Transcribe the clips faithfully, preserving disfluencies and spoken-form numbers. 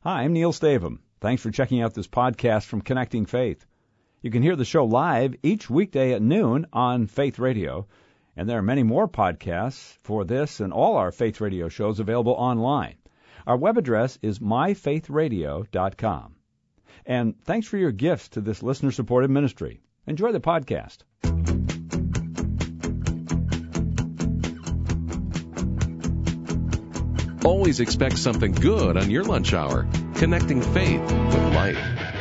Hi, I'm Neil Stavum. Thanks for checking out this podcast from Connecting Faith. You can hear the show live each weekday at noon on Faith Radio, and there are many more podcasts for this and all our Faith Radio shows available online. Our web address is my faith radio dot com. And thanks for your gifts to this listener-supported ministry. Enjoy the podcast. Always expect something good on your lunch hour. Connecting faith with life.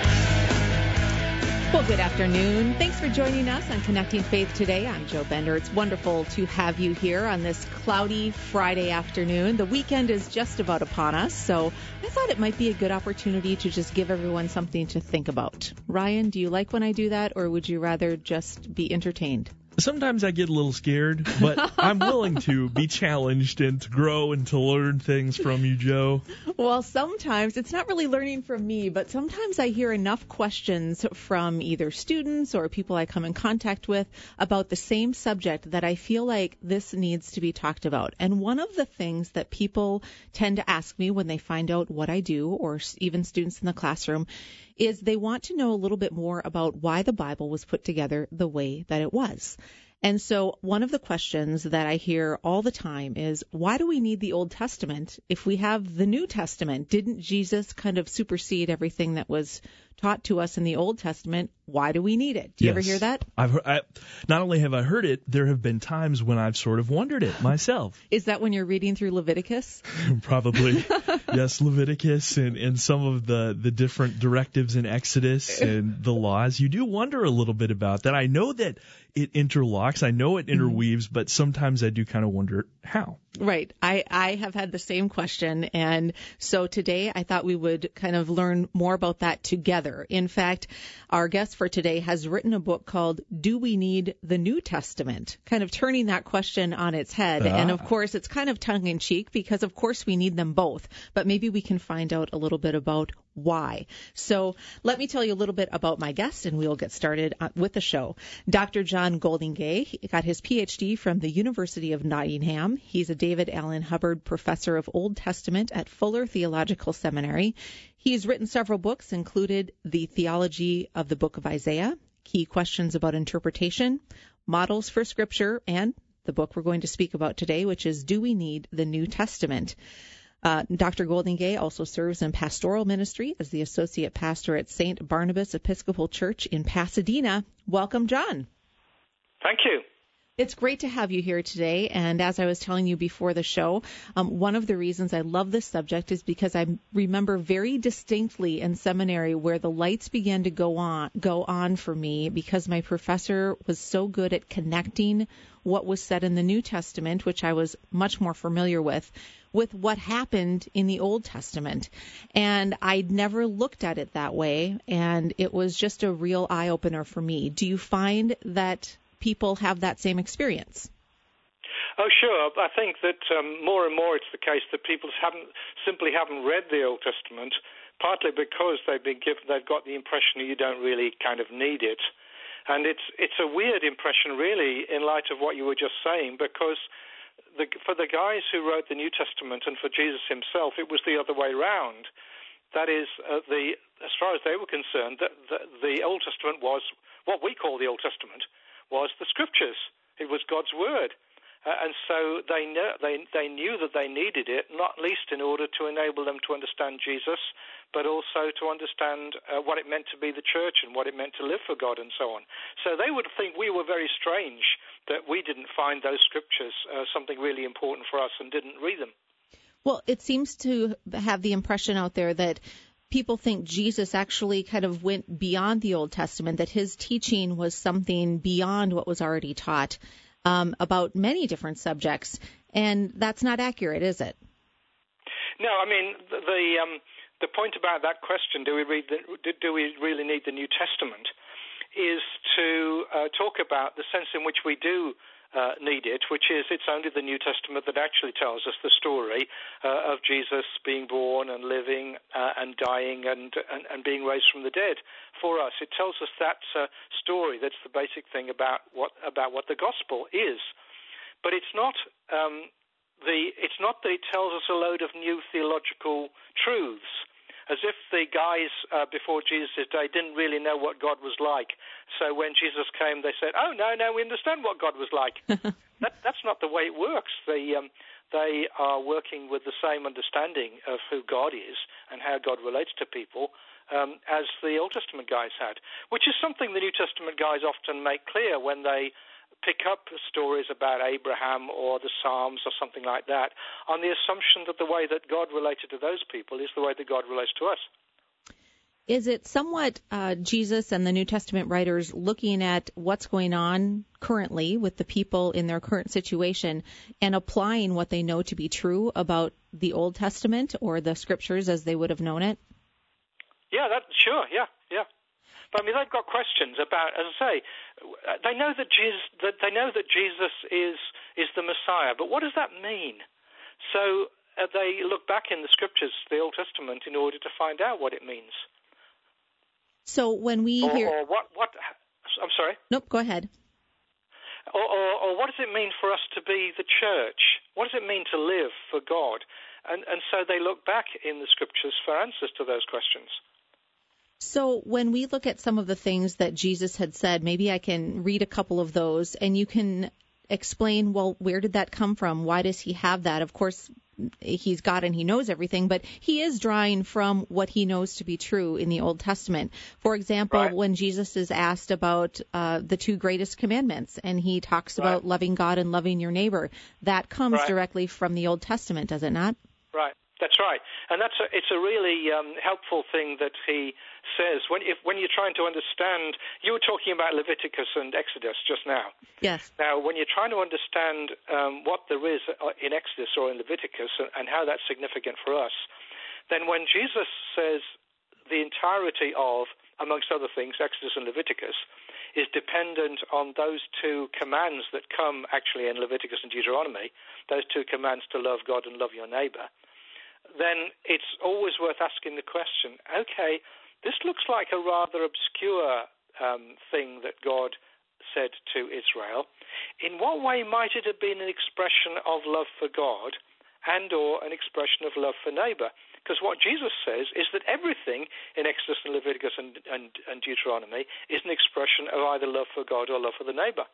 Well, good afternoon. Thanks for joining us on Connecting Faith today. I'm Jo Bender. It's wonderful to have you here on this cloudy Friday afternoon. The weekend is just about upon us, so I thought it might be a good opportunity to just give everyone something to think about. Ryan, do you like when I do that, or would you rather just be entertained? Sometimes I get a little scared, but I'm willing to be challenged and to grow and to learn things from you, Jo. Well, sometimes it's not really learning from me, but sometimes I hear enough questions from either students or people I come in contact with about the same subject that I feel like this needs to be talked about. And one of the things that people tend to ask me when they find out what I do, or even students in the classroom, is they want to know a little bit more about why the Bible was put together the way that it was. And so one of the questions that I hear all the time is, why do we need the Old Testament if we have the New Testament? Didn't Jesus kind of supersede everything that was taught to us in the Old Testament? Why do we need it? Do you yes. ever hear that? I've I, not only have I heard it, there have been times when I've sort of wondered it myself. Is that when you're reading through Leviticus? Probably. Yes, Leviticus and, and some of the, the different directives in Exodus and the laws. You do wonder a little bit about that. I know that it interlocks. I know it interweaves, but sometimes I do kind of wonder how. Right. I, I have had the same question, and so today I thought we would kind of learn more about that together. In fact, our guest for today has written a book called Do We Need the New Testament? Kind of turning that question on its head. Ah. And of course, it's kind of tongue-in-cheek because, of course, we need them both. But maybe we can find out a little bit about why. So let me tell you a little bit about my guest, and we'll get started with the show. Doctor John Goldingay he got his P H D from the University of Nottingham. He's a David Allen Hubbard Professor of Old Testament at Fuller Theological Seminary. He's written several books, included The Theology of the Book of Isaiah, Key Questions About Interpretation, Models for Scripture, and the book we're going to speak about today, which is Do We Need the New Testament? Uh, Doctor Goldingay also serves in pastoral ministry as the associate pastor at Saint Barnabas Episcopal Church in Pasadena. Welcome, John. Thank you. It's great to have you here today, and as I was telling you before the show, um, one of the reasons I love this subject is because I remember very distinctly in seminary where the lights began to go on, go on for me because my professor was so good at connecting what was said in the New Testament, which I was much more familiar with, with what happened in the Old Testament. And I'd never looked at it that way, and it was just a real eye-opener for me. Do you find that people have that same experience? Oh, sure. I think that um, more and more it's the case that people haven't simply haven't read the Old Testament, partly because they've been given, they've got the impression that you don't really kind of need it. And it's it's a weird impression, really, in light of what you were just saying, because the, for the guys who wrote the New Testament and for Jesus himself, it was the other way around. That is, uh, the as far as they were concerned, the, the, the Old Testament was what we call the Old Testament, was the Scriptures. It was God's Word. Uh, and so they, know, they, they knew that they needed it, not least in order to enable them to understand Jesus, but also to understand uh, what it meant to be the church and what it meant to live for God and so on. So they would think we were very strange that we didn't find those Scriptures uh, something really important for us and didn't read them. Well, it seems to have the impression out there that people think Jesus actually kind of went beyond the Old Testament, that his teaching was something beyond what was already taught um, about many different subjects. And that's not accurate, is it? No, I mean, the the, um, the point about that question, do we read the, do we really need the New Testament, is to uh, talk about the sense in which we do Uh, need it, which is it's only the New Testament that actually tells us the story uh, of Jesus being born and living uh, and dying and, and and being raised from the dead for us. It tells us that uh, story. That's the basic thing about what about what the gospel is. But it's not um, the it's not that it tells us a load of new theological truths. as if the guys uh, before Jesus' day didn't really know what God was like. So when Jesus came, they said, "Oh, no, no, we understand what God was like." that, that's not the way it works. They, um, they are working with the same understanding of who God is and how God relates to people um, as the Old Testament guys had, which is something the New Testament guys often make clear when they pick up stories about Abraham or the Psalms or something like that, on the assumption that the way that God related to those people is the way that God relates to us. Is it somewhat uh, Jesus and the New Testament writers looking at what's going on currently with the people in their current situation and applying what they know to be true about the Old Testament or the Scriptures as they would have known it? Yeah, that sure, yeah, yeah. But I mean, they've got questions about, as I say, they know that Jesus, that they know that Jesus is is the Messiah. But what does that mean? So uh, they look back in the Scriptures, the Old Testament, in order to find out what it means. So when we or, hear, or what? What? I'm sorry. Nope. Go ahead. Or, or, or what does it mean for us to be the church? What does it mean to live for God? And and so they look back in the Scriptures for answers to those questions. So when we look at some of the things that Jesus had said, maybe I can read a couple of those and you can explain, well, where did that come from? Why does he have that? Of course, he's God and he knows everything, but he is drawing from what he knows to be true in the Old Testament. For example, right. when Jesus is asked about uh, the two greatest commandments and he talks right. about loving God and loving your neighbor, that comes right. directly from the Old Testament, does it not? Right. That's right, and that's a, it's a really um, helpful thing that he says when if when you're trying to understand. You were talking about Leviticus and Exodus just now. Yes. Now, when you're trying to understand um, what there is in Exodus or in Leviticus and, and how that's significant for us, then when Jesus says the entirety of, amongst other things, Exodus and Leviticus, is dependent on those two commands that come actually in Leviticus and Deuteronomy, those two commands to love God and love your neighbor, then it's always worth asking the question, okay, this looks like a rather obscure um, thing that God said to Israel. In what way might it have been an expression of love for God and or an expression of love for neighbor? Because what Jesus says is that everything in Exodus and Leviticus and, and, and Deuteronomy is an expression of either love for God or love for the neighbor.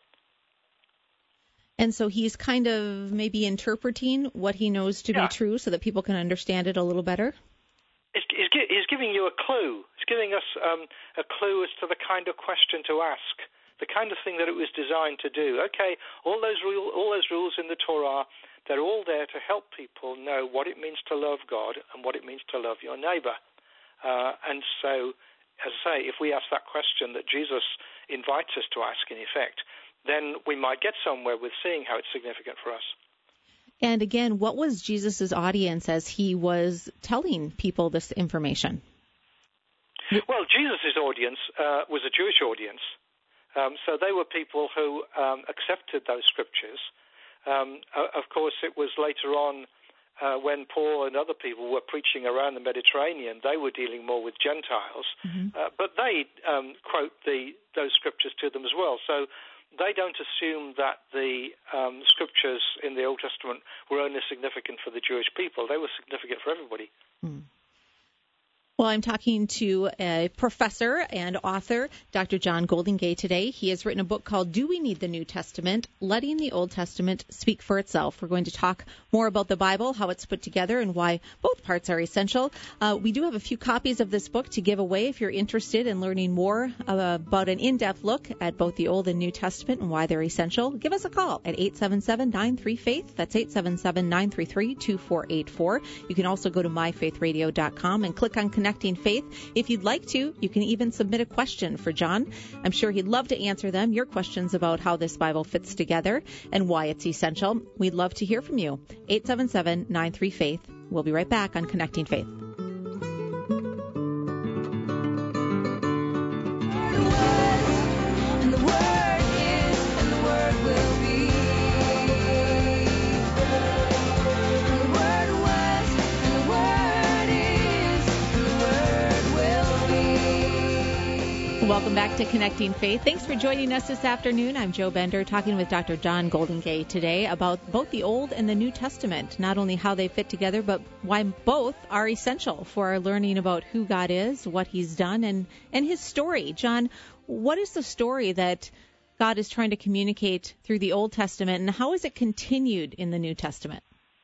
And so he's kind of maybe interpreting what he knows to yeah. be true so that people can understand it a little better? He's, he's, he's giving you a clue. He's giving us um, a clue as to the kind of question to ask, the kind of thing that it was designed to do. Okay, all those, rule, all those rules in the Torah, they're all there to help people know what it means to love God and what it means to love your neighbor. Uh, and so, as I say, if we ask that question that Jesus invites us to ask, in effect, then we might get somewhere with seeing how it's significant for us. And again, what was Jesus' audience as he was telling people this information? Well, Jesus' audience uh, was a Jewish audience. Um, so they were people who um, accepted those scriptures. Um, of course, it was later on uh, when Paul and other people were preaching around the Mediterranean, they were dealing more with Gentiles. Mm-hmm. Uh, but they um, quote the, those scriptures to them as well. So they don't assume that the um, scriptures in the Old Testament were only significant for the Jewish people. They were significant for everybody. Mm. Well, I'm talking to a professor and author, Doctor John Goldingay, today. He has written a book called Do We Need the New Testament? Letting the Old Testament Speak for Itself. We're going to talk more about the Bible, how it's put together, and why both parts are essential. Uh, we do have a few copies of this book to give away if you're interested in learning more uh, about an in-depth look at both the Old and New Testament and why they're essential. Give us a call at eight seven seven, nine three, faith. That's eight seven seven, nine three three, two four eight four. You can also go to my faith radio dot com and click on Connect Faith. If you'd like to, you can even submit a question for John. I'm sure he'd love to answer them, your questions about how this Bible fits together and why it's essential. We'd love to hear from you. eight seven seven, nine three, faith. We'll be right back on Connecting Faith. Welcome back to Connecting Faith. Thanks for joining us this afternoon. I'm Joe Bender, talking with Doctor John Goldingay today about both the Old and the New Testament, not only how they fit together, but why both are essential for our learning about who God is, what he's done, and, and his story. John, what is the story that God is trying to communicate through the Old Testament, and how is it continued in the New Testament?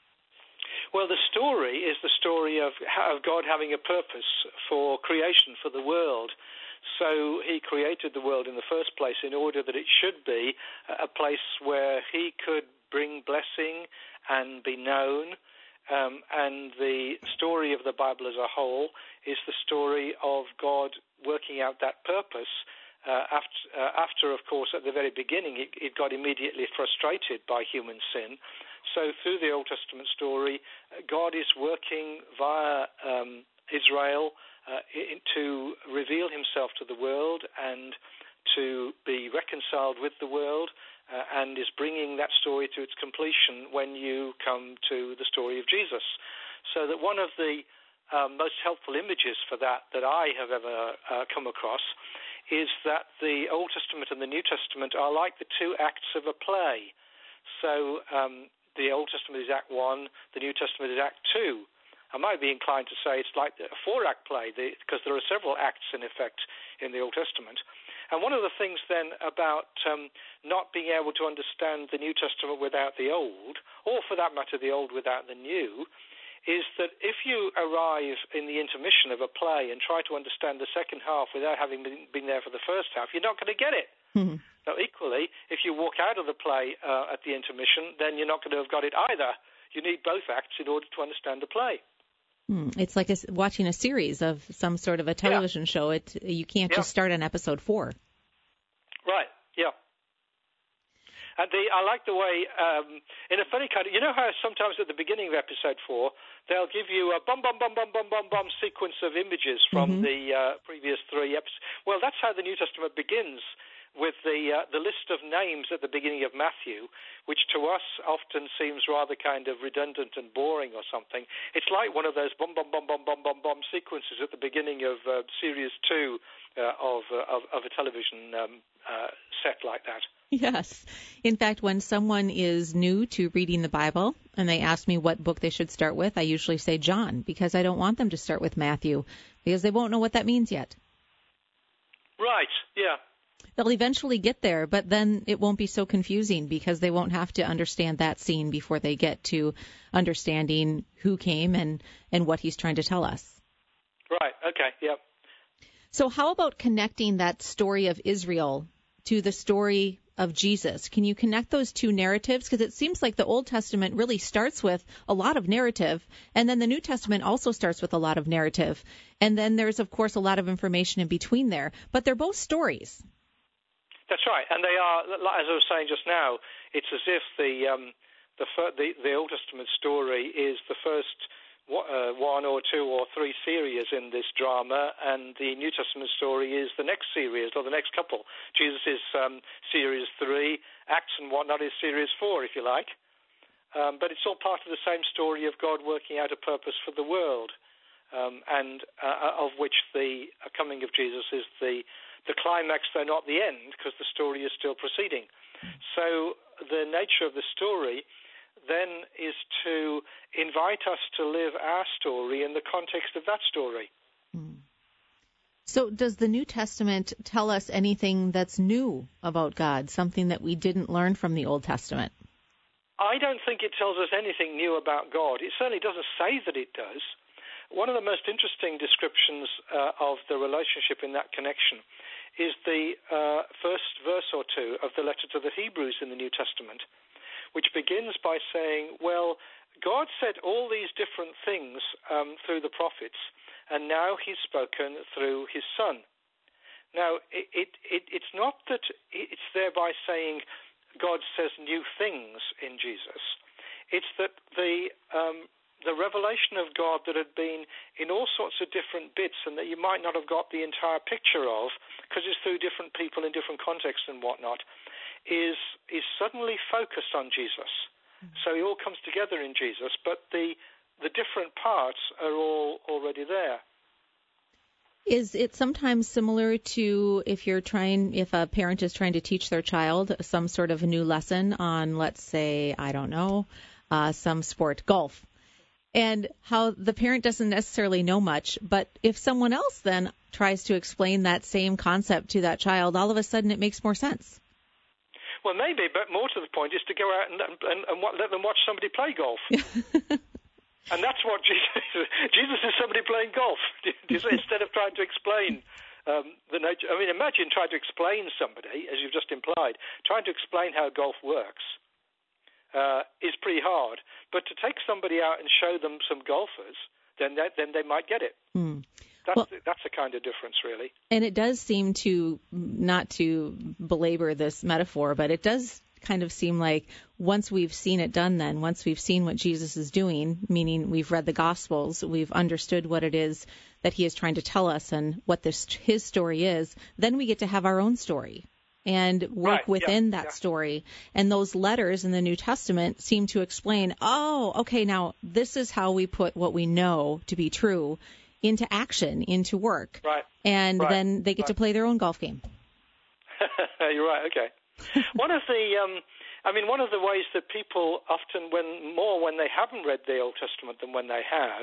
Well, the story is the story of, of God having a purpose for creation, for the world. So he created the world in the first place in order that it should be a place where he could bring blessing and be known. Um, and the story of the Bible as a whole is the story of God working out that purpose. Uh, after, uh, after, of course, at the very beginning, it, it got immediately frustrated by human sin. So through the Old Testament story, God is working via um, Israel Uh, to reveal himself to the world and to be reconciled with the world, uh, and is bringing that story to its completion when you come to the story of Jesus. So that one of the um, most helpful images for that that I have ever uh, come across is that the Old Testament and the New Testament are like the two acts of a play. So um, the Old Testament is Act One, the New Testament is Act Two. I might be inclined to say it's like a four-act play, because there are several acts, in effect, in the Old Testament. And one of the things, then, about um, not being able to understand the New Testament without the Old, or for that matter, the Old without the New, is that if you arrive in the intermission of a play and try to understand the second half without having been, been there for the first half, you're not going to get it. Mm-hmm. Now, equally, if you walk out of the play uh, at the intermission, then you're not going to have got it either. You need both acts in order to understand the play. It's like a, watching a series of some sort of a television yeah. show. It you can't yeah. just start on episode four. Right. Yeah. And the, I like the way, um, in a funny kind of, you know how sometimes at the beginning of episode four, they'll give you a bum bum bum bum bum bum bum sequence of images from mm-hmm. the uh, previous three episodes. Well, that's how the New Testament begins, with the uh, the list of names at the beginning of Matthew, which to us often seems rather kind of redundant and boring or something. It's like one of those bum bum bum bum bum bum bum sequences at the beginning of uh, series two uh, of, uh, of of a television um, uh, set like that. Yes. In fact, when someone is new to reading the Bible and they ask me what book they should start with, I usually say John, because I don't want them to start with Matthew, because they won't know what that means yet. Right. Yeah. They'll eventually get there, but then it won't be so confusing because they won't have to understand that scene before they get to understanding who came and, and what he's trying to tell us. Right. Okay. Yep. So how about connecting that story of Israel to the story of Jesus? Can you connect those two narratives? Because it seems like the Old Testament really starts with a lot of narrative, and then the New Testament also starts with a lot of narrative. And then there's, of course, a lot of information in between there. But they're both stories. That's right, and they are, as I was saying just now, it's as if the um, the, the the Old Testament story is the first uh, one or two or three series in this drama, and the New Testament story is the next series or the next couple. Jesus is um, series three, Acts and whatnot is series four, if you like. Um, but it's all part of the same story of God working out a purpose for the world, um, and uh, of which the coming of Jesus is the the climax, though not the end, because the story is still proceeding. So the nature of the story then is to invite us to live our story in the context of that story. Mm. So does the New Testament tell us anything that's new about God, something that we didn't learn from the Old Testament? I don't think it tells us anything new about God. It certainly doesn't say that it does. One of the most interesting descriptions uh, of the relationship in that connection is the uh, first verse or two of the letter to the Hebrews in the New Testament, which begins by saying, well, God said all these different things um, through the prophets, and now he's spoken through his Son. Now, it, it, it, it's not that it's thereby saying God says new things in Jesus. It's that the um, the revelation of God that had been in all sorts of different bits and that you might not have got the entire picture of because it's through different people in different contexts and whatnot, is is suddenly focused on Jesus. Mm-hmm. So it all comes together in Jesus, but the the different parts are all already there. Is it sometimes similar to if you're trying, if a parent is trying to teach their child some sort of a new lesson on, let's say, I don't know, uh, some sport, golf, and how the parent doesn't necessarily know much, but if someone else then tries to explain that same concept to that child, all of a sudden it makes more sense. Well, maybe, but more to the point is to go out and, and, and let them watch somebody play golf. And that's what Jesus is. Jesus is somebody playing golf instead of trying to explain um, the nature. I mean, imagine trying to explain somebody, as you've just implied, trying to explain how golf works uh, is pretty hard. But to take somebody out and show them some golfers, then that, then they might get it. Mm. That's, well, that's the kind of difference, really. And it does seem to, not to belabor this metaphor, but it does kind of seem like once we've seen it done then, once we've seen what Jesus is doing, meaning we've read the Gospels, we've understood what it is that he is trying to tell us and what this his story is, then we get to have our own story and work right, within yeah, that yeah. story. And those letters in the New Testament seem to explain, oh, okay, now this is how we put what we know to be true into action, into work. Right. And right. then they get right. to play their own golf game. You're right, okay. One of the, um, I mean, one of the ways that people often, when more when they haven't read the Old Testament than when they have,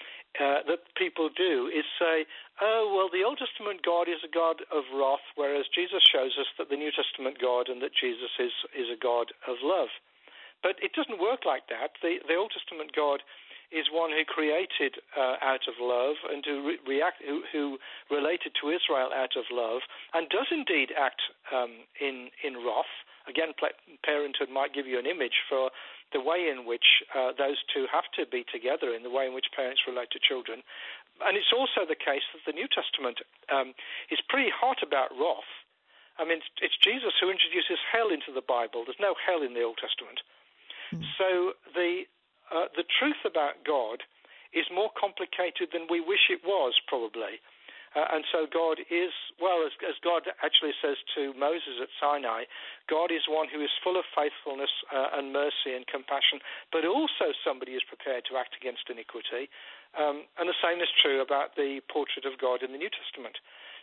uh, that people do is say, oh, well, the Old Testament God is a God of wrath, whereas Jesus shows us that the New Testament God and that Jesus is, is a God of love. But it doesn't work like that. The, the Old Testament God is one who created uh, out of love and who, re- react, who, who related to Israel out of love and does indeed act um, in, in wrath. Again, parenthood might give you an image for the way in which uh, those two have to be together, in the way in which parents relate to children. And it's also the case that the New Testament um, is pretty hot about wrath. I mean, it's, it's Jesus who introduces hell into the Bible. There's no hell in the Old Testament. Mm. So the Uh, the truth about God is more complicated than we wish it was, probably. Uh, and so God is, well, as, as God actually says to Moses at Sinai, God is one who is full of faithfulness uh, and mercy and compassion, but also somebody is prepared to act against iniquity. Um, and the same is true about the portrait of God in the New Testament.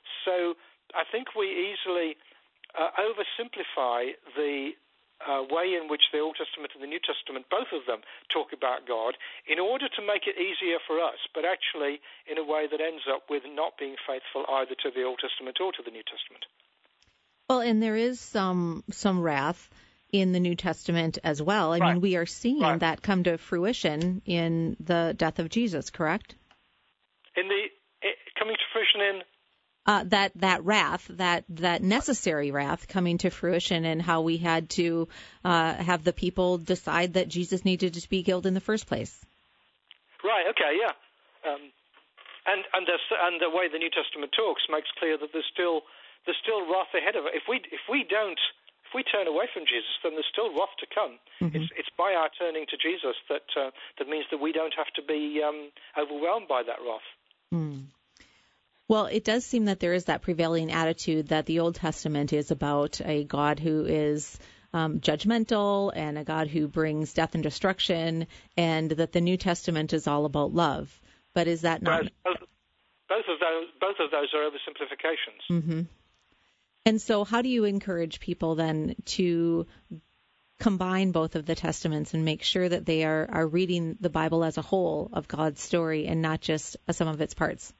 So I think we easily uh, oversimplify the Uh, way in which the Old Testament and the New Testament, both of them, talk about God in order to make it easier for us, but actually in a way that ends up with not being faithful either to the Old Testament or to the New Testament. Well, and there is some some wrath in the New Testament as well. I right. mean, we are seeing right. that come to fruition in the death of Jesus, correct? In the it, coming to fruition in Uh, that that wrath, that that necessary wrath coming to fruition, and how we had to uh, have the people decide that Jesus needed to be killed in the first place. Right. Okay. Yeah. Um, and and the, and the way the New Testament talks makes clear that there's still there's still wrath ahead of it. If we if we don't if we turn away from Jesus, then there's still wrath to come. Mm-hmm. It's it's by our turning to Jesus that uh, that means that we don't have to be um, overwhelmed by that wrath. Mm. Well, it does seem that there is that prevailing attitude that the Old Testament is about a God who is um, judgmental and a God who brings death and destruction, and that the New Testament is all about love. But is that not? Both, both of those, both of those are oversimplifications. Mm-hmm. And so, how do you encourage people then to combine both of the Testaments and make sure that they are, are reading the Bible as a whole of God's story and not just some of its parts?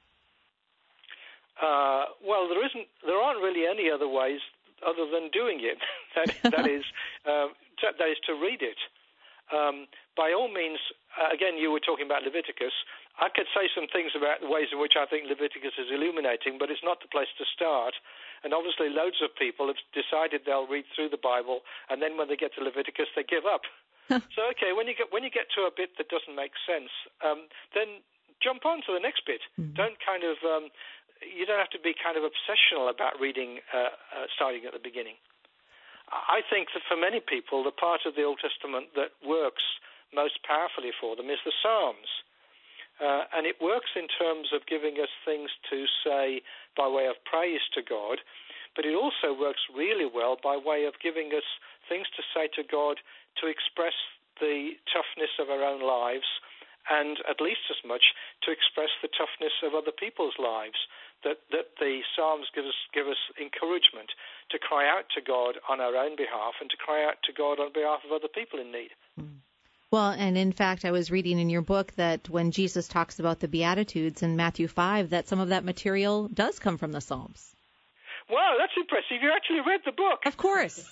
Uh, well, there isn't. There aren't really any other ways other than doing it. that, that is, uh, to, that is to read it. Um, by all means, uh, again, you were talking about Leviticus. I could say some things about the ways in which I think Leviticus is illuminating, but it's not the place to start. And obviously, loads of people have decided they'll read through the Bible, and then when they get to Leviticus, they give up. So, okay, when you get when you get to a bit that doesn't make sense, um, then jump on to the next bit. Mm-hmm. Don't kind of um, you don't have to be kind of obsessional about reading uh, uh, starting at the beginning. I think that for many people, the part of the Old Testament that works most powerfully for them is the Psalms. Uh, and it works in terms of giving us things to say by way of praise to God, but it also works really well by way of giving us things to say to God to express the toughness of our own lives and at least as much to express the toughness of other people's lives. That, that the Psalms give us, give us encouragement to cry out to God on our own behalf and to cry out to God on behalf of other people in need. Well, and in fact, I was reading in your book that when Jesus talks about the Beatitudes in Matthew five, that some of that material does come from the Psalms. Wow, that's impressive. You actually read the book. Of course.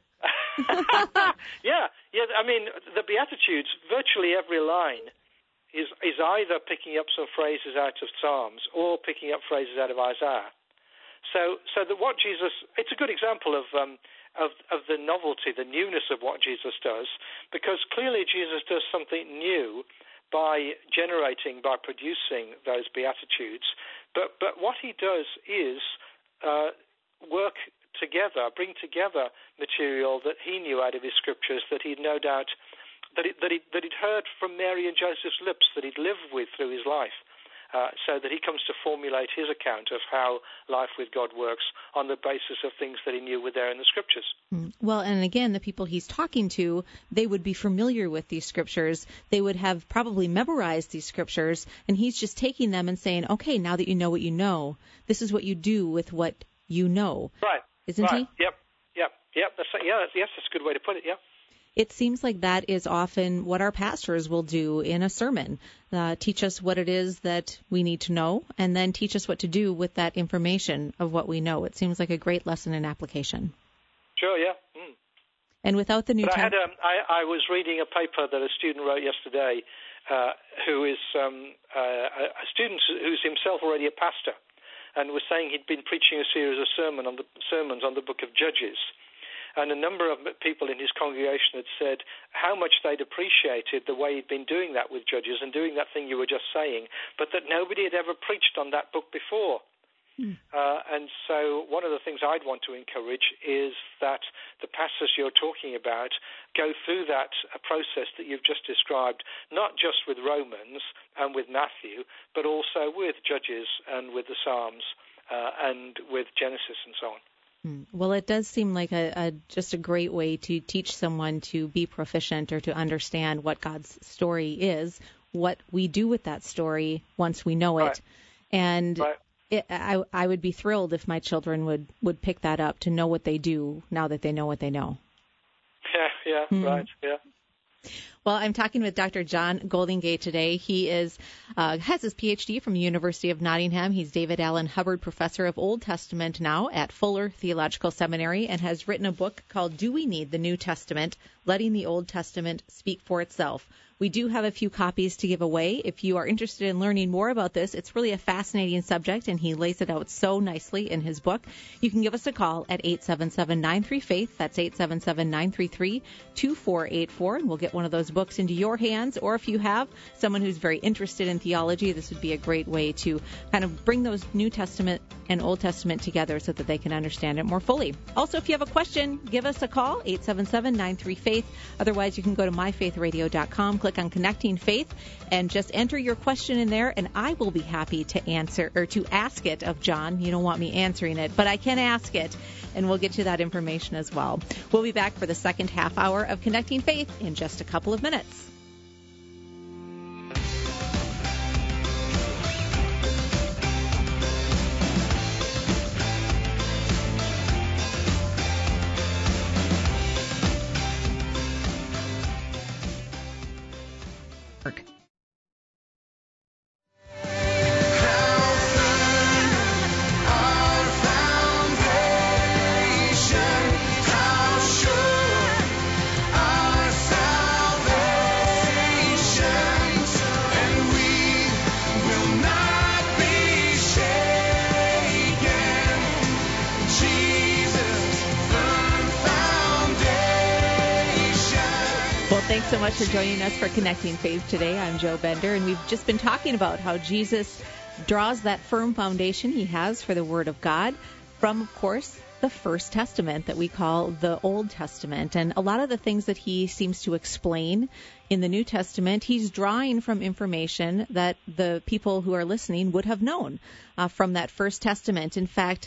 yeah, yeah. I mean, the Beatitudes, virtually every line is is either picking up some phrases out of Psalms or picking up phrases out of Isaiah. So, so that what Jesus, it's a good example of um, of of the novelty, the newness of what Jesus does, because clearly Jesus does something new by generating, by producing those Beatitudes. But but what he does is uh, work together, bring together material that he knew out of his scriptures, that he'd no doubt that it, that, he, that he'd heard from Mary and Joseph's lips, that he'd lived with through his life, uh, so that he comes to formulate his account of how life with God works on the basis of things that he knew were there in the scriptures. Well, and again, the people he's talking to, they would be familiar with these scriptures. They would have probably memorized these scriptures, and he's just taking them and saying, okay, now that you know what you know, this is what you do with what you know. Right. Isn't right. he? Yep. Yep. Yep. That's, yeah, that's, yes, that's a good way to put it, yeah. It seems like that is often what our pastors will do in a sermon, uh, teach us what it is that we need to know, and then teach us what to do with that information of what we know. It seems like a great lesson in application. Sure, yeah. Mm. And without the New but I, had, Testament... um, I, I was reading a paper that a student wrote yesterday uh, who is um, uh, a student who's himself already a pastor, and was saying he'd been preaching a series of sermon on the, sermons on the book of Judges. And a number of people in his congregation had said how much they'd appreciated the way he'd been doing that with Judges and doing that thing you were just saying, but that nobody had ever preached on that book before. Mm. Uh, and so one of the things I'd want to encourage is that the pastors you're talking about go through that uh, process that you've just described, not just with Romans and with Matthew, but also with Judges and with the Psalms uh, and with Genesis and so on. Well, it does seem like a, a just a great way to teach someone to be proficient or to understand what God's story is, what we do with that story once we know it. Right. And right. It, I, I would be thrilled if my children would, would pick that up, to know what they do now that they know what they know. Yeah, yeah, mm-hmm. right, yeah. Well, I'm talking with Doctor John Goldingay today. He is uh, has his P H D from the University of Nottingham. He's David Allen Hubbard Professor of Old Testament now at Fuller Theological Seminary, and has written a book called Do We Need the New Testament? Letting the Old Testament Speak for Itself. We do have a few copies to give away. If you are interested in learning more about this, it's really a fascinating subject, and he lays it out so nicely in his book. You can give us a call at eight seven seven, nine three, faith. That's eight seven seven, nine three three, two four eight four, and we'll get one of those books into your hands. Or if you have someone who's very interested in theology, this would be a great way to kind of bring those New Testament and Old Testament together so that they can understand it more fully. Also, if you have a question, give us a call, eight seven seven, nine three, faith. Otherwise, you can go to my faith radio dot com, click on Connecting Faith, and just enter your question in there, and I will be happy to answer, or to ask it of John. You don't want me answering it, but I can ask it, and we'll get you that information as well. We'll be back for the second half hour of Connecting Faith in just a couple of minutes. Thanks so much for joining us for Connecting Faith today. I'm Joe Bender, and we've just been talking about how Jesus draws that firm foundation he has for the Word of God from, of course, the First Testament that we call the Old Testament. And a lot of the things that he seems to explain in the New Testament, he's drawing from information that the people who are listening would have known uh, from that First Testament. In fact,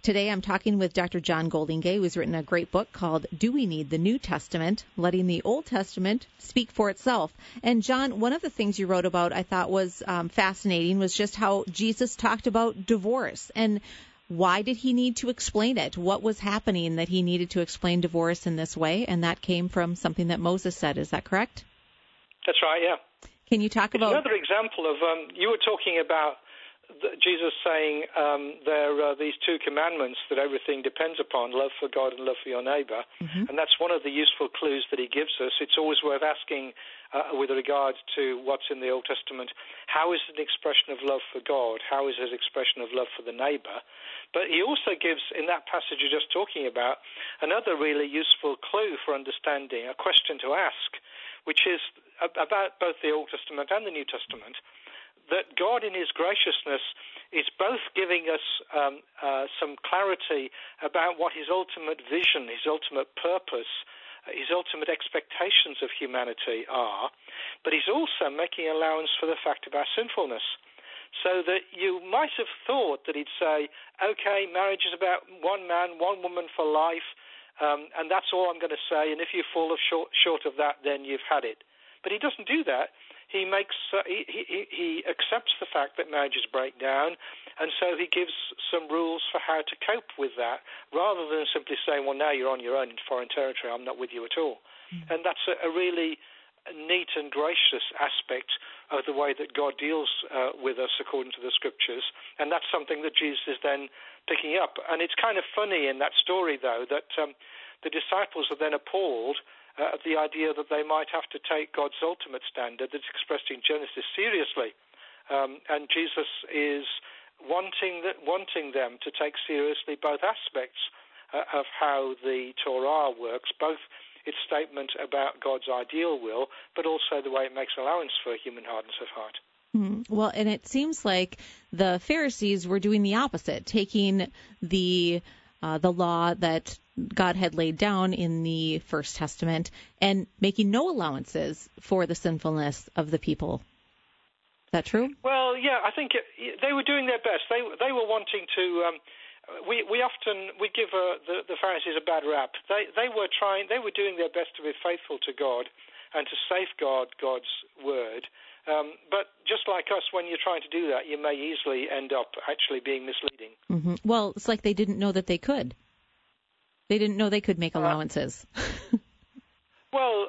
Today I'm talking with Doctor John Goldingay, who's written a great book called Do We Need the New Testament? Letting the Old Testament Speak for Itself. And John, one of the things you wrote about I thought was um, fascinating was just how Jesus talked about divorce. And why did he need to explain it? What was happening that he needed to explain divorce in this way? And that came from something that Moses said. Is that correct? That's right, yeah. Can you talk it's about... Another example of, um, you were talking about Jesus saying um, there are these two commandments that everything depends upon, love for God and love for your neighbor. Mm-hmm. And that's one of the useful clues that he gives us. It's always worth asking uh, with regard to what's in the Old Testament, how is it an expression of love for God? How is it an expression of love for the neighbor? But he also gives, in that passage you're just talking about, another really useful clue for understanding, a question to ask, which is about both the Old Testament and the New Testament, that God in his graciousness is both giving us um, uh, some clarity about what his ultimate vision, his ultimate purpose, uh, his ultimate expectations of humanity are, but he's also making allowance for the fact of our sinfulness. So that you might have thought that he'd say, okay, marriage is about one man, one woman for life, um, and that's all I'm going to say, and if you fall short, short of that, then you've had it. But he doesn't do that. He makes uh, he, he he accepts the fact that marriages break down, and so he gives some rules for how to cope with that, rather than simply saying, "Well, now you're on your own in foreign territory. I'm not with you at all." Mm-hmm. And that's a, a really neat and gracious aspect of the way that God deals uh, with us according to the Scriptures, and that's something that Jesus is then picking up. And it's kind of funny in that story, though, that um, the disciples are then appalled Uh, the idea that they might have to take God's ultimate standard that's expressed in Genesis seriously. Um, and Jesus is wanting the, wanting them to take seriously both aspects uh, of how the Torah works, both its statement about God's ideal will, but also the way it makes allowance for human hardness of heart. Mm-hmm. Well, and it seems like the Pharisees were doing the opposite, taking the uh, the law that God had laid down in the First Testament and making no allowances for the sinfulness of the people. Is that true? Well, yeah, I think it, they were doing their best. They they were wanting to. Um, we we often we give uh, the the Pharisees a bad rap. They they were trying. They were doing their best to be faithful to God and to safeguard God's word. Um, but just like us, when you're trying to do that, you may easily end up actually being misleading. Mm-hmm. Well, it's like they didn't know that they could. They didn't know they could make allowances. Uh, well,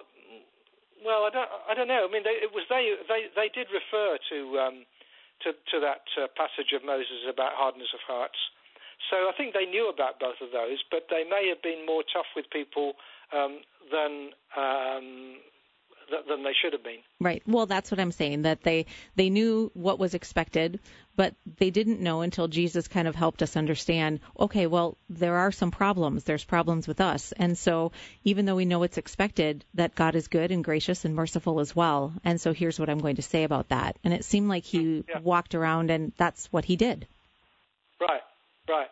well, I don't, I don't know. I mean, they, it was they, they, they did refer to, um, to, to that uh, passage of Moses about hardness of hearts. So I think they knew about both of those, but they may have been more tough with people um, than. Um, than they should have been. Right. Well, that's what I'm saying, that they, they knew what was expected, but they didn't know until Jesus kind of helped us understand, okay, well, there are some problems. There's problems with us. And so even though we know it's expected, that God is good and gracious and merciful as well. And so here's what I'm going to say about that. And it seemed like he yeah. walked around and that's what he did. Right, right.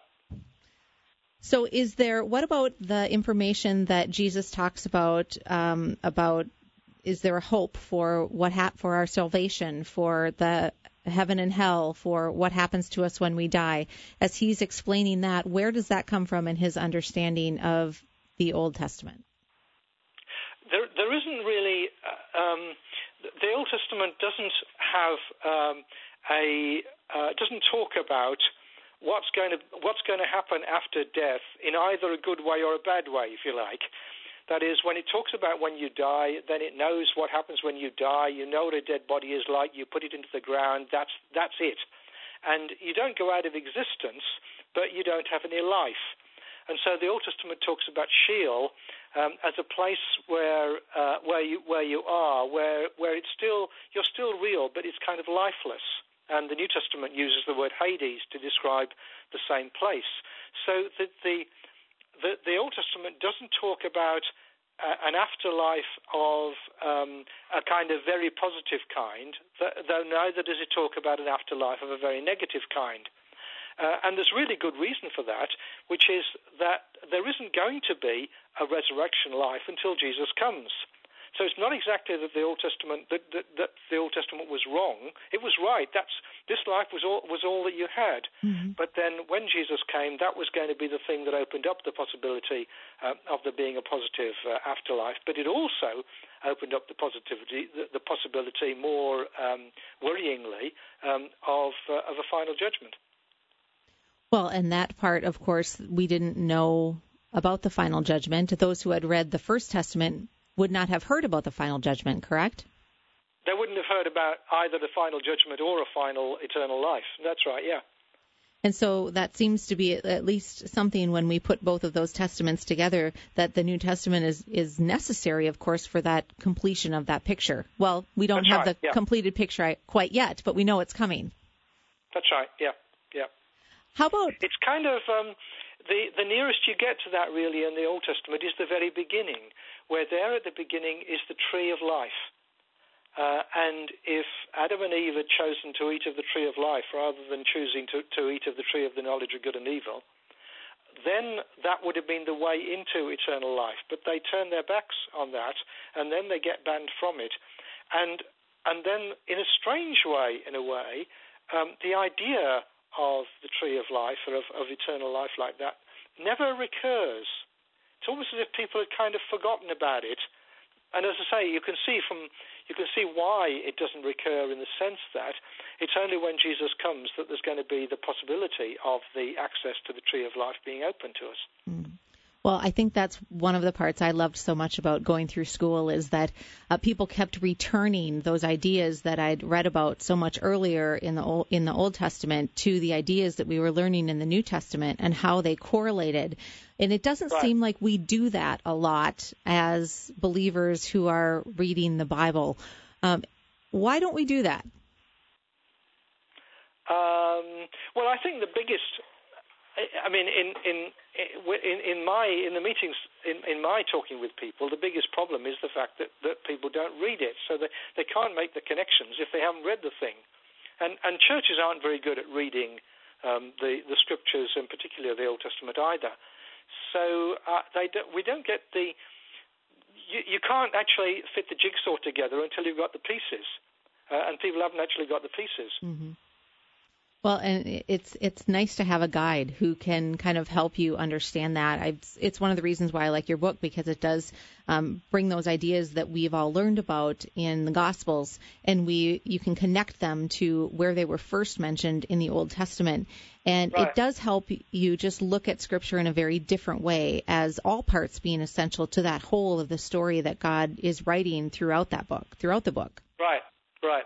So is there, what about the information that Jesus talks about, um, about is there a hope for what hap- for our salvation, for the heaven and hell, for what happens to us when we die? As he's explaining that, where does that come from in his understanding of the Old Testament? There, there isn't really. Uh, um, the Old Testament doesn't have um, a uh, doesn't talk about what's going to what's going to happen after death in either a good way or a bad way, if you like. That is, when it talks about when you die, then it knows what happens when you die. You know what a dead body is like. You put it into the ground. That's that's it. And you don't go out of existence, but you don't have any life. And so the Old Testament talks about Sheol um, as a place where uh, where you where you are, where where it's still you're still real, but it's kind of lifeless. And the New Testament uses the word Hades to describe the same place. So the the The, the Old Testament doesn't talk about uh, an afterlife of um, a kind of very positive kind, th- though neither does it talk about an afterlife of a very negative kind. Uh, and there's really good reason for that, which is that there isn't going to be a resurrection life until Jesus comes. So it's not exactly that the Old Testament that, that, that the Old Testament was wrong. It was right. That's this life was all was all that you had. Mm-hmm. But then when Jesus came, that was going to be the thing that opened up the possibility uh, of there being a positive uh, afterlife. But it also opened up the positivity, the, the possibility, more um, worryingly, um, of uh, of a final judgment. Well, and that part, of course, we didn't know about the final judgment. Those who had read the First Testament would not have heard about the final judgment, correct? They wouldn't have heard about either the final judgment or a final eternal life. That's right, yeah. And so that seems to be at least something when we put both of those testaments together, that the New Testament is, is necessary, of course, for that completion of that picture. Well, we don't That's have right, the yeah. completed picture quite yet, but we know it's coming. That's right, yeah, yeah. How about... It's kind of... Um, The, the nearest you get to that, really, in the Old Testament is the very beginning, where there at the beginning is the tree of life. Uh, and if Adam and Eve had chosen to eat of the tree of life rather than choosing to, to eat of the tree of the knowledge of good and evil, then that would have been the way into eternal life. But they turn their backs on that, and then they get banned from it. And, and then, in a strange way, in a way, um, the idea of the tree of life or of, of eternal life like that never recurs. It's almost as if people had kind of forgotten about it. And as I say, you can see from you can see why it doesn't recur in the sense that it's only when Jesus comes that there's going to be the possibility of the access to the tree of life being open to us. Mm. Well, I think that's one of the parts I loved so much about going through school is that uh, people kept returning those ideas that I'd read about so much earlier in the Old, in the Old Testament to the ideas that we were learning in the New Testament and how they correlated. And it doesn't Right. seem like we do that a lot as believers who are reading the Bible. Um, why don't we do that? Um, well, I think the biggest... I mean, in in in, in my in the meetings, in, in my talking with people, the biggest problem is the fact that, that people don't read it, so they they can't make the connections if they haven't read the thing, and and churches aren't very good at reading um, the the scriptures, and particularly the Old Testament either. So uh, they do, we don't get the you, you can't actually fit the jigsaw together until you've got the pieces, uh, and people haven't actually got the pieces. Mm-hmm. Well, and it's it's nice to have a guide who can kind of help you understand that. I, it's one of the reasons why I like your book, because it does um, bring those ideas that we've all learned about in the Gospels, and we you can connect them to where they were first mentioned in the Old Testament. And Right. it does help you just look at Scripture in a very different way, as all parts being essential to that whole of the story that God is writing throughout that book, throughout the book. Right, right.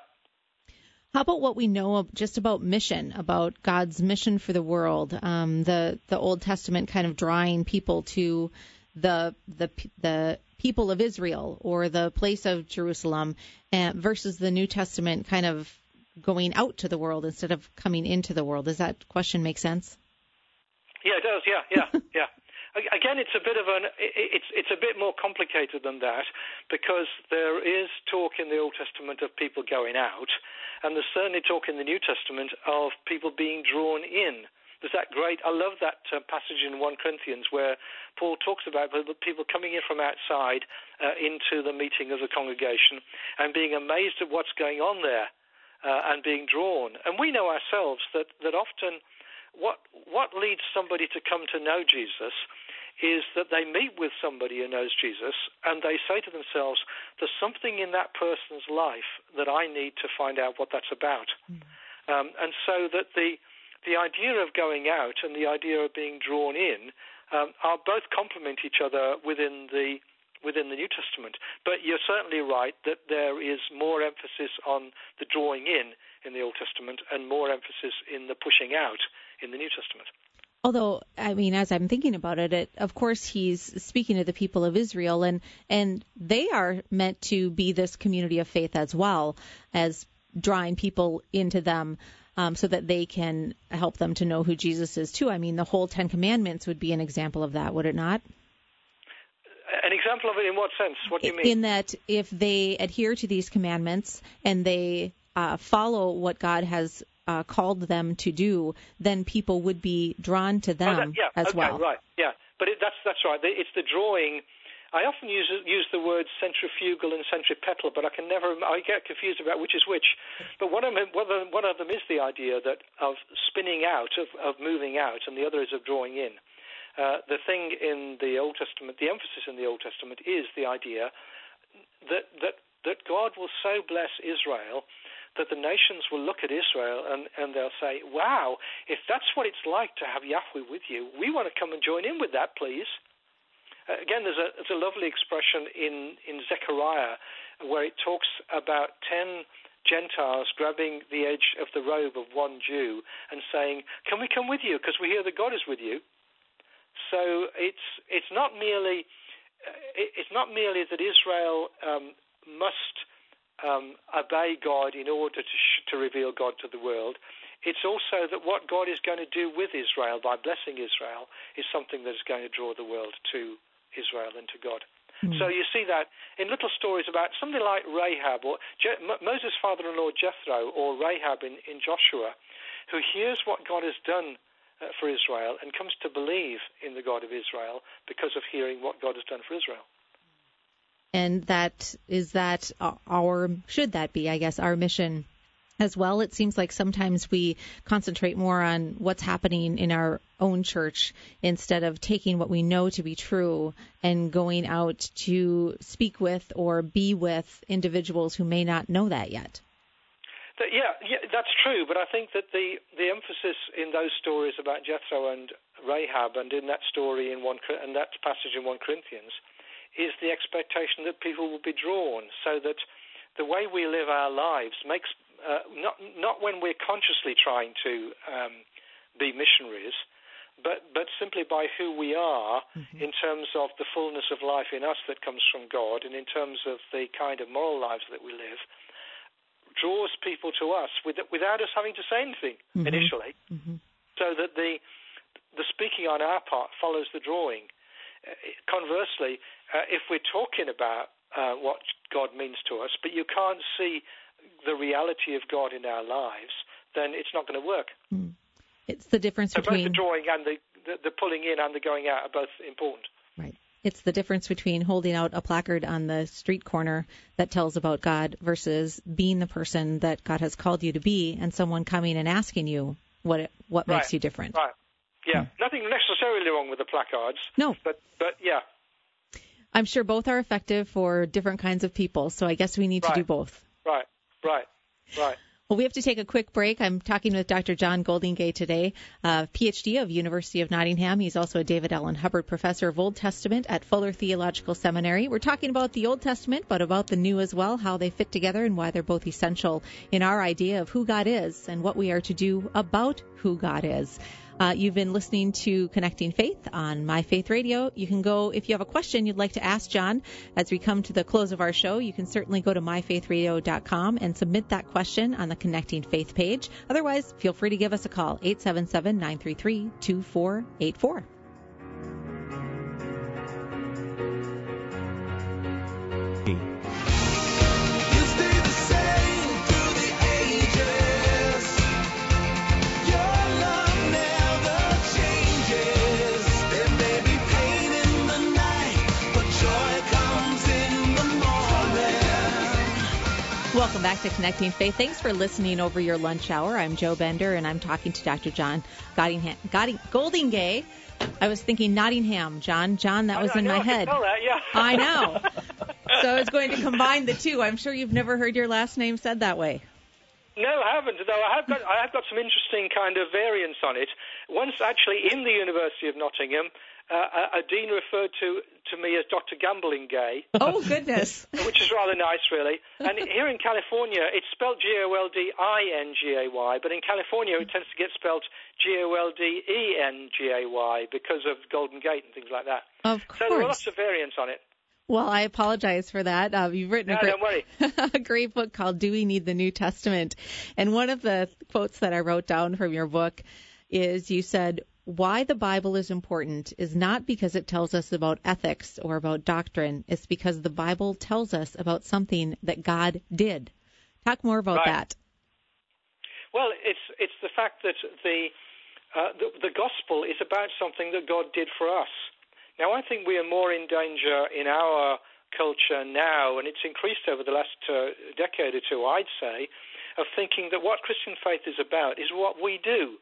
How about what we know of, just about mission, about God's mission for the world? Um, the the Old Testament kind of drawing people to the the the people of Israel or the place of Jerusalem, uh, versus the New Testament kind of going out to the world instead of coming into the world. Does that question make sense? Yeah, it does. Yeah, yeah, yeah. Again, it's a bit of an it's it's a bit more complicated than that, because there is talk in the Old Testament of people going out, and there's certainly talk in the New Testament of people being drawn in. There's that great, I love that uh, passage in First Corinthians where Paul talks about people coming in from outside uh, into the meeting of the congregation and being amazed at what's going on there uh, and being drawn. And we know ourselves that that often what what leads somebody to come to know Jesus is that they meet with somebody who knows Jesus and they say to themselves, there's something in that person's life that I need to find out what that's about. Mm. Um, and so that the the idea of going out and the idea of being drawn in um, are both complement each other within the within the New Testament. But you're certainly right that there is more emphasis on the drawing in in the Old Testament and more emphasis in the pushing out in the New Testament. Although, I mean, as I'm thinking about it, it, of course, he's speaking to the people of Israel, and, and they are meant to be this community of faith as well, as drawing people into them um, so that they can help them to know who Jesus is, too. I mean, the whole Ten Commandments would be an example of that, would it not? An example of it in what sense? What do you mean? In that if they adhere to these commandments and they uh, follow what God has Uh, called them to do, then people would be drawn to them oh, that, yeah, as okay, well. Right, yeah. But it, that's that's right. It's the drawing. I often use use the words centrifugal and centripetal, but I can never I get confused about which is which. But one of them, one of them, one of them is the idea that of spinning out, of, of moving out, and the other is of drawing in. Uh, the thing in the Old Testament, the emphasis in the Old Testament is the idea that that that God will so bless Israel that the nations will look at Israel and, and they'll say, wow, if that's what it's like to have Yahweh with you, we want to come and join in with that, please. Uh, again, there's a, there's a lovely expression in, in Zechariah where it talks about ten Gentiles grabbing the edge of the robe of one Jew and saying, can we come with you? Because we hear that God is with you. So it's it's not merely it's not merely that Israel um, must Um, obey God in order to, sh- to reveal God to the world. It's also that what God is going to do with Israel by blessing Israel is something that is going to draw the world to Israel and to God. Mm. So you see that in little stories about something like Rahab or Je- M- Moses' father-in-law Jethro or Rahab in, in Joshua, who hears what God has done uh, for Israel and comes to believe in the God of Israel because of hearing what God has done for Israel. And that is that our, should that be, I guess, our mission as well? It seems like sometimes we concentrate more on what's happening in our own church instead of taking what we know to be true and going out to speak with or be with individuals who may not know that yet. Yeah, yeah, that's true. But I think that the, the emphasis in those stories about Jethro and Rahab and in that story in one and that passage in First Corinthians is the expectation that people will be drawn, so that the way we live our lives makes uh, not not when we're consciously trying to um, be missionaries, but but simply by who we are mm-hmm. in terms of the fullness of life in us that comes from God, and in terms of the kind of moral lives that we live, draws people to us with, without us having to say anything mm-hmm. initially, mm-hmm. so that the the speaking on our part follows the drawing. Conversely, uh, if we're talking about uh, what God means to us, but you can't see the reality of God in our lives, then it's not going to work. Mm. It's the difference so between... both the drawing and the, the, the pulling in and the going out are both important. Right. It's the difference between holding out a placard on the street corner that tells about God versus being the person that God has called you to be and someone coming and asking you what it, what right. makes you different. Right. Yeah, mm. nothing necessarily wrong with the placards. No. But, but yeah. I'm sure both are effective for different kinds of people, so I guess we need right. to do both. Right, right, right. Well, we have to take a quick break. I'm talking with Doctor John Goldingay today, uh, P H D of University of Nottingham. He's also a David Allen Hubbard Professor of Old Testament at Fuller Theological Seminary. We're talking about the Old Testament, but about the New as well, how they fit together and why they're both essential in our idea of who God is and what we are to do about who God is. Uh, you've been listening to Connecting Faith on My Faith Radio. You can go, if you have a question you'd like to ask John as we come to the close of our show, you can certainly go to my faith radio dot com and submit that question on the Connecting Faith page. Otherwise, feel free to give us a call, eight seven seven, nine three three, two four eight four. Welcome back to Connecting Faith. Thanks for listening over your lunch hour. I'm Joe Bender, and I'm talking to Doctor John Goldingham, Goldingay. I was thinking Nottingham, John. John, that was I, in I know, my head. I can tell that, yeah. I know. So I was going to combine the two. I'm sure you've never heard your last name said that way. No, I haven't, though I have got I have got some interesting kind of variants on it. Once, actually, in the University of Nottingham, uh, a, a dean referred to, to me as Doctor Gambling-Gay. Oh, goodness. Which is rather nice, really. And here in California, it's spelled G O L D I N G A Y, but in California it tends to get spelled G O L D E N G A Y because of Golden Gate and things like that. Of course. So there are lots of variants on it. Well, I apologize for that. Uh, you've written no, a, great, don't worry. a great book called Do We Need the New Testament? And one of the quotes that I wrote down from your book is you said, why the Bible is important is not because it tells us about ethics or about doctrine. It's because the Bible tells us about something that God did. Talk more about right. that. Well, it's it's the fact that the, uh, the the gospel is about something that God did for us. Now, I think we are more in danger in our culture now, and it's increased over the last uh, decade or two, I'd say, of thinking that what Christian faith is about is what we do.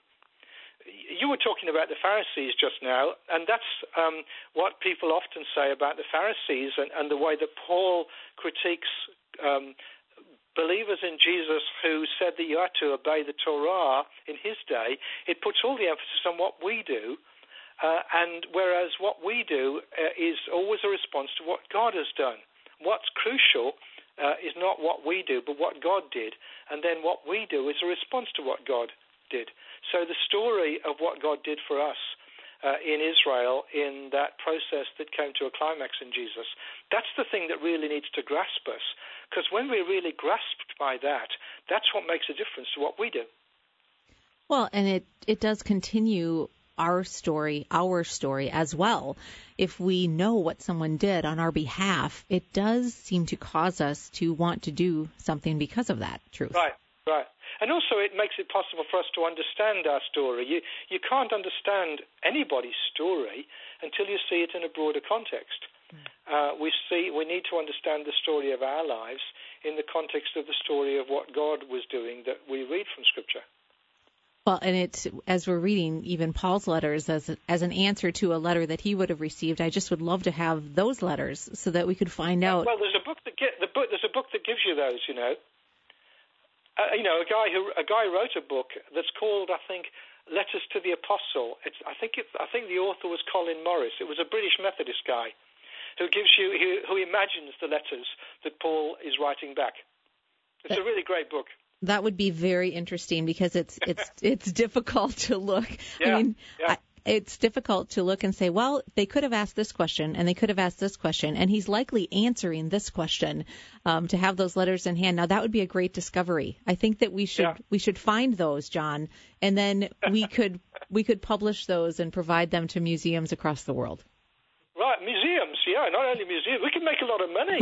You were talking about the Pharisees just now, and that's um, what people often say about the Pharisees and, and the way that Paul critiques um, believers in Jesus who said that you had to obey the Torah in his day. It puts all the emphasis on what we do, uh, and whereas what we do uh, is always a response to what God has done. What's crucial uh, is not what we do, but what God did, and then what we do is a response to what God did. So the story of what God did for us uh, in Israel in that process that came to a climax in Jesus, that's the thing that really needs to grasp us. Because when we're really grasped by that, that's what makes a difference to what we do. Well, and it, it does continue our story, our story as well. If we know what someone did on our behalf, it does seem to cause us to want to do something because of that truth. Right, right. And also it makes it possible for us to understand our story. You, you can't understand anybody's story until you see it in a broader context. Uh, we see we need to understand the story of our lives in the context of the story of what God was doing that we read from Scripture. Well, and it's, as we're reading even Paul's letters as as an answer to a letter that he would have received, I just would love to have those letters so that we could find out. Well, there's a book that get, the book there's a book that gives you those, you know. Uh, you know, a guy who a guy wrote a book that's called, I think, Letters to the Apostle. It's, I think it, I think the author was Colin Morris. It was a British Methodist guy who gives you who, who imagines the letters that Paul is writing back. It's a really great book. That would be very interesting because it's it's it's difficult to look. Yeah, I mean, yeah. I, it's difficult to look and say, well, they could have asked this question and they could have asked this question, and he's likely answering this question. Um, to have those letters in hand, now that would be a great discovery. I think that we should Yeah. we should find those, John, and then we could we could publish those and provide them to museums across the world. Right, museums, yeah, not only museums. We can make a lot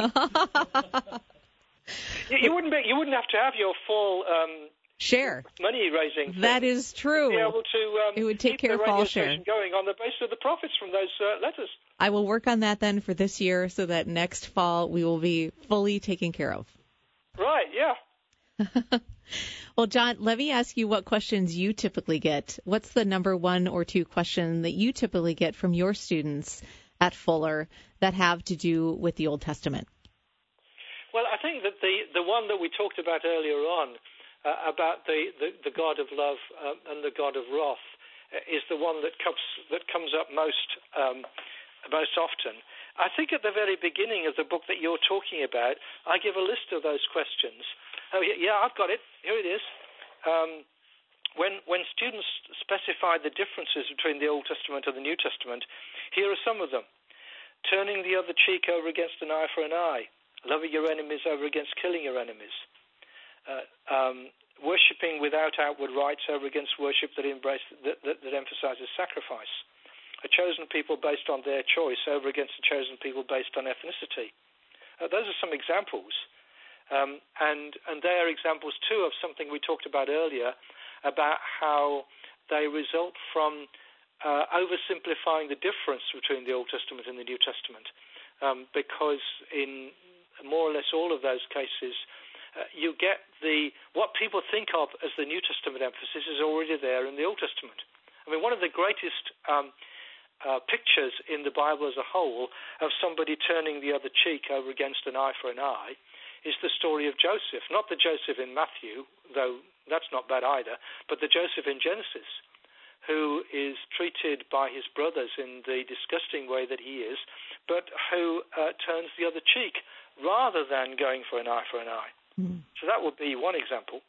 of money. you, you wouldn't be, you wouldn't have to have your full um, Share. money raising. Thing. That is true. Be able to um, It would take keep care the of radio all share. station going on the basis of the profits from those uh, letters. I will work on that then for this year so that next fall we will be fully taken care of. Right, yeah. Well, John, let me ask you what questions you typically get. What's the number one or two question that you typically get from your students at Fuller that have to do with the Old Testament? Well, I think that the, the one that we talked about earlier on, uh, about the, the, the God of love um, and the God of wrath, uh, is the one that comes that comes up most um, most often. I think at the very beginning of the book that you're talking about, I give a list of those questions. Oh, yeah, I've got it. Here it is. Um, when when students specify the differences between the Old Testament and the New Testament, here are some of them. Turning the other cheek over against an eye for an eye. Loving your enemies over against killing your enemies. Uh, um, worshipping without outward rites over against worship that, embrace, that, that, that emphasizes sacrifice. A chosen people based on their choice over against a chosen people based on ethnicity. Uh, those are some examples. Um, and, and they are examples, too, of something we talked about earlier, about how they result from uh, oversimplifying the difference between the Old Testament and the New Testament. Um, because in more or less all of those cases, uh, you get the what people think of as the New Testament emphasis is already there in the Old Testament. I mean, one of the greatest um, uh, pictures in the Bible as a whole of somebody turning the other cheek over against an eye for an eye is the story of Joseph, not the Joseph in Matthew, though that's not bad either, but the Joseph in Genesis, who is treated by his brothers in the disgusting way that he is, but who uh, turns the other cheek rather than going for an eye for an eye. Mm. So that would be one example.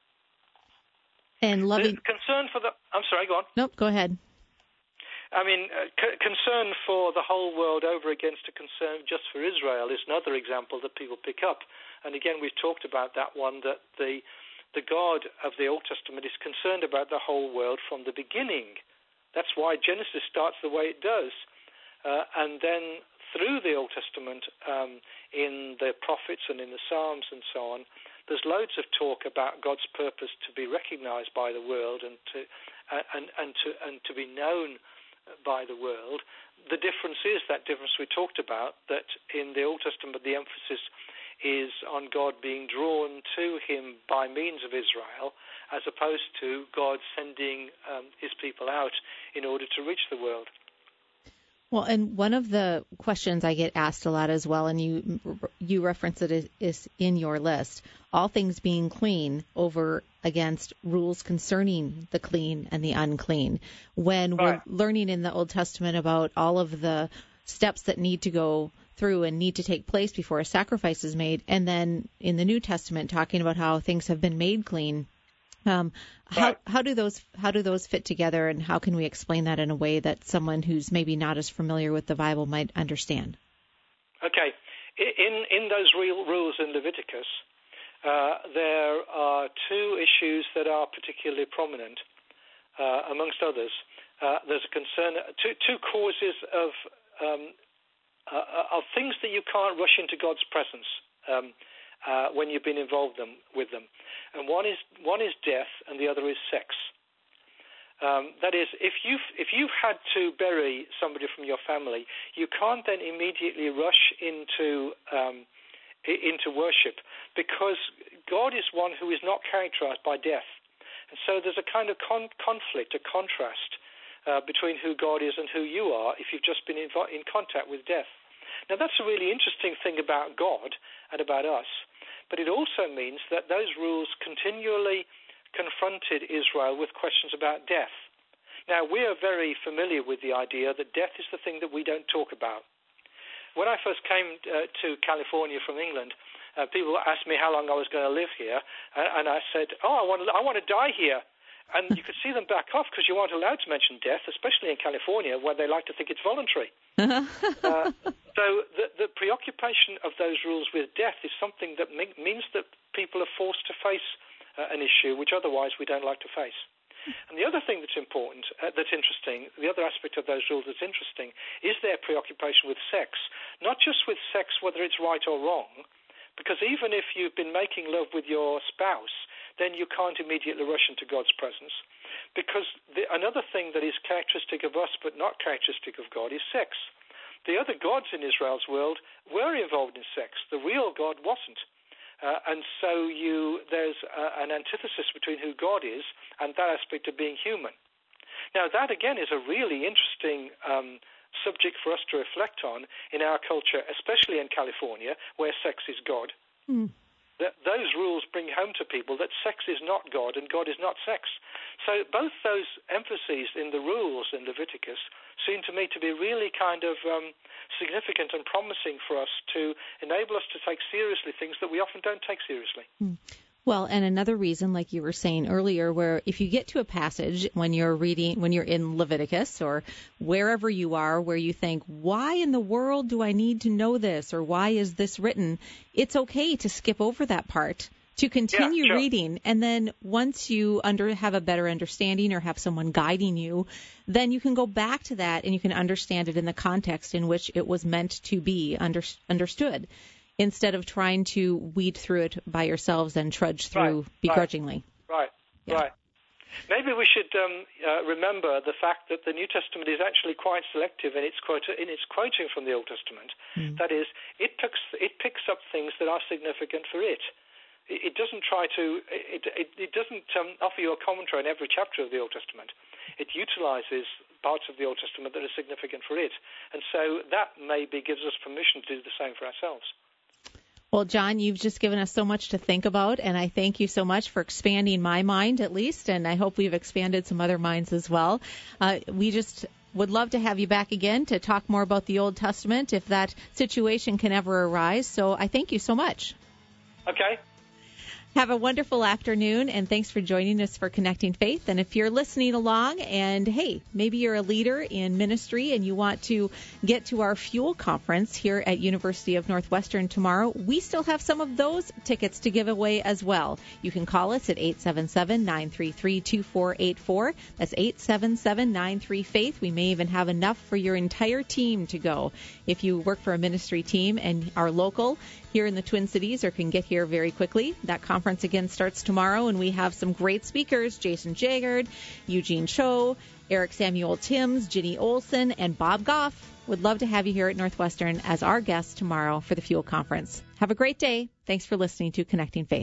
And loving... The concern for the... I'm sorry, go on. Nope, go ahead. I mean, uh, c- concern for the whole world over against a concern just for Israel is another example that people pick up. And again, we've talked about that one, that the the God of the Old Testament is concerned about the whole world from the beginning. That's why Genesis starts the way it does. Uh, and then through the Old Testament, um, in the prophets and in the Psalms and so on, there's loads of talk about God's purpose to be recognized by the world and to uh, and, and to and to be known by the world. The difference is that difference we talked about, that in the Old Testament the emphasis is on God being drawn to him by means of Israel, as opposed to God sending um, his people out in order to reach the world. Well, and one of the questions I get asked a lot as well, and you you reference it, is in your list, all things being clean over against rules concerning the clean and the unclean. When right. we're learning in the Old Testament about all of the steps that need to go through and need to take place before a sacrifice is made, and then in the New Testament talking about how things have been made clean, Um, how right. how do those how do those fit together, and how can we explain that in a way that someone who's maybe not as familiar with the Bible might understand? Okay, in in those real rules in Leviticus, uh, there are two issues that are particularly prominent, uh, amongst others. Uh, there's a concern, two two causes of um, uh, of things that you can't rush into God's presence. Um, Uh, when you've been involved them, with them. And one is one is death, and the other is sex. Um, that is, if you've, if you've had to bury somebody from your family, you can't then immediately rush into um, into worship, because God is one who is not characterized by death. And so there's a kind of con- conflict, a contrast uh, between who God is and who you are if you've just been in, in contact with death. Now, that's a really interesting thing about God and about us. But it also means that those rules continually confronted Israel with questions about death. Now, we are very familiar with the idea that death is the thing that we don't talk about. When I first came uh, to California from England, uh, people asked me how long I was going to live here, and, and I said, oh, I want to, I want to die here. And you could see them back off because you aren't allowed to mention death, especially in California, where they like to think it's voluntary. uh, so the, the preoccupation of those rules with death is something that me- means that people are forced to face uh, an issue which otherwise we don't like to face. And the other thing that's important, uh, that's interesting, the other aspect of those rules that's interesting, is their preoccupation with sex. Not just with sex, whether it's right or wrong, because even if you've been making love with your spouse, then you can't immediately rush into God's presence. Because the, another thing that is characteristic of us but not characteristic of God is sex. The other gods in Israel's world were involved in sex. The real God wasn't. Uh, and so you there's uh, an antithesis between who God is and that aspect of being human. Now, that, again, is a really interesting um, subject for us to reflect on in our culture, especially in California, where sex is God. Mm. That those rules bring home to people that sex is not God and God is not sex. So both those emphases in the rules in Leviticus seem to me to be really kind of um, significant and promising for us to enable us to take seriously things that we often don't take seriously. Mm. Well, and another reason, like you were saying earlier, where if you get to a passage when you're reading, when you're in Leviticus or wherever you are, where you think, why in the world do I need to know this, or why is this written? It's okay to skip over that part, to continue yeah, sure. reading, and then once you under have a better understanding or have someone guiding you, then you can go back to that and you can understand it in the context in which it was meant to be under, understood, instead of trying to weed through it by yourselves and trudge through right, begrudgingly. Right, yeah. right. Maybe we should um, uh, remember the fact that the New Testament is actually quite selective in its, quote, in its quoting from the Old Testament. Mm. That is, it picks, it picks up things that are significant for it. It, it doesn't try to, it, it, it doesn't um, offer you a commentary on every chapter of the Old Testament. It utilizes parts of the Old Testament that are significant for it. And so that maybe gives us permission to do the same for ourselves. Well, John, you've just given us so much to think about, and I thank you so much for expanding my mind, at least, and I hope we've expanded some other minds as well. Uh, we just would love to have you back again to talk more about the Old Testament if that situation can ever arise, so I thank you so much. Okay. Have a wonderful afternoon, and thanks for joining us for Connecting Faith. And if you're listening along and, hey, maybe you're a leader in ministry and you want to get to our Fuel Conference here at University of Northwestern tomorrow, we still have some of those tickets to give away as well. You can call us at eight seven seven, nine three three, two four eight four. That's eight seven seven, nine three, faith. We may even have enough for your entire team to go. If you work for a ministry team and are local here in the Twin Cities or can get here very quickly, that conference Conference again starts tomorrow, and we have some great speakers, Jason Jaggard, Eugene Cho, Eric Samuel Timms, Ginny Olson, and Bob Goff. Would love to have you here at Northwestern as our guest tomorrow for the Fuel Conference. Have a great day. Thanks for listening to Connecting Faith.